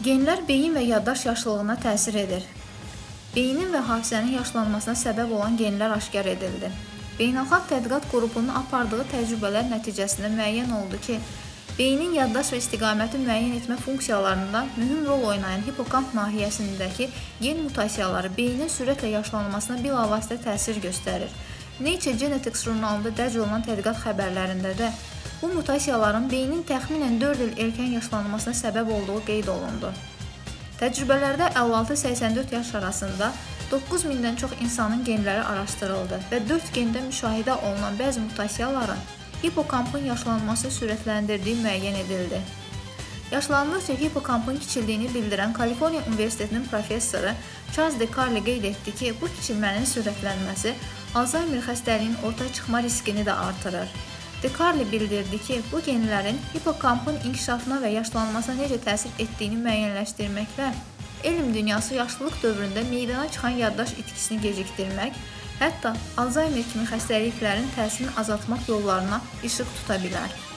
Genlər beyin və yaddaş yaşlılığına təsir edir. Beynin və hafizənin yaşlanmasına səbəb olan genlər aşkar edildi. Beynəlxalq tədqiqat qrupunun apardığı təcrübələr nəticəsində müəyyən oldu ki, beynin yaddaş və istiqaməti müəyyən etmə funksiyalarında mühüm rol oynayan hipokamp nahiyəsindəki gen mutasiyaları beynin sürətlə yaşlanmasına bilavasitə təsir göstərir. Nature Genetics jurnalında dərc olunan tədqiqat xəbərlərində də bu mutasiyaların beynin təxminən 4 il erkən yaşlanmasına səbəb olduğu qeyd olundu. Təcrübələrdə 56-84 yaş arasında 9000-dən çox insanın genləri araşdırıldı və 4 gende müşahidə olunan bəzi mutasiyaların hipokampın yaşlanması sürətləndirdiyi müəyyən edildi. Yaşlandıqca hipokampın kiçildiyini bildirən Kaliforniya Universitetinin professoru Charles DeCarli qeyd etdi ki, bu kiçilmənin sürətlənməsi Alzheimer xəstəliyinin ortaya çıxma riskini də artırır. DeCarli bildirdi ki, bu genlərin hipokampın inkişafına və yaşlanmasına necə təsir etdiyini müəyyənləşdirməklə elm dünyası yaşlılıq dövründə meydana çıxan yaddaş itkisini gecikdirmək, hətta Alzheimer kimi xəstəliklərin təsirini azaltmaq yollarına işıq tuta bilər.